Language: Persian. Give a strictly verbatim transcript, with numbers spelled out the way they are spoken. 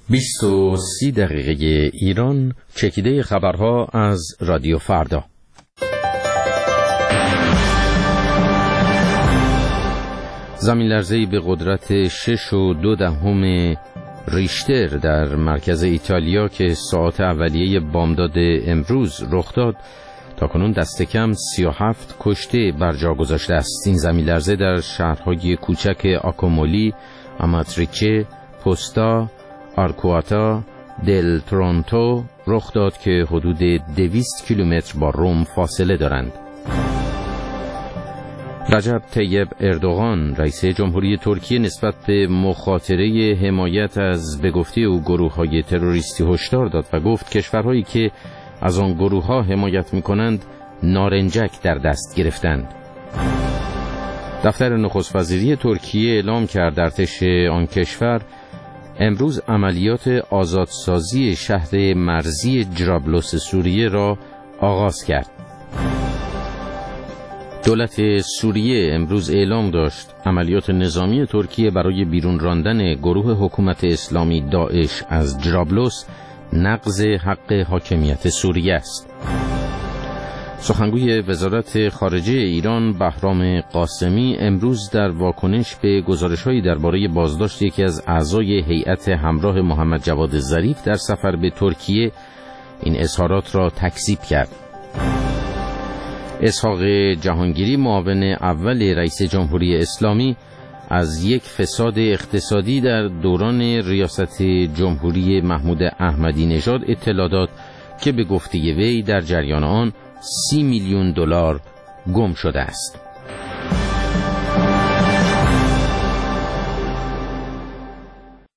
بیست و سی دقیقه ایران، چکیده خبرها از رادیو فردا. زمین لرزه‌ای به قدرت شش و دو دهم ریشتر در مرکز ایتالیا که ساعات اولیه بامداد امروز رخ داد، تاکنون دست کم سی و هفت کشته بر جا گذاشته است. این زمین لرزه در شهرهای کوچک آکومولی، آماتریچه، پوستا، آرکواتا، دل ترونتو رخ داد که حدود دویست کیلومتر با روم فاصله دارند. رجب طیب اردوغان رئیس جمهوری ترکیه نسبت به مخاطره حمایت از به گفته او گروه‌های تروریستی هشدار داد و گفت کشورهایی که از آن گروه‌ها حمایت می‌کنند نارنجک در دست گرفتند. دفتر نخست وزیری ترکیه اعلام کرد ارتش آن کشور امروز عملیات آزادسازی شهر مرزی جرابلس سوریه را آغاز کرد. دولت سوریه امروز اعلام داشت عملیات نظامی ترکیه برای بیرون راندن گروه حکومت اسلامی داعش از جرابلس نقض حق حاکمیت سوریه است. سخنگوی وزارت خارجه ایران بهرام قاسمی امروز در واکنش به گزارش‌هایی درباره بازداشت یکی از اعضای هیئت همراه محمد جواد ظریف در سفر به ترکیه این اظهارات را تکذیب کرد. اسحاق جهانگیری معاون اول رئیس جمهوری اسلامی از یک فساد اقتصادی در دوران ریاست جمهوری محمود احمدی نژاد اطلاع داد که به گفته وی در جریان آن سی میلیون دلار گم شده است.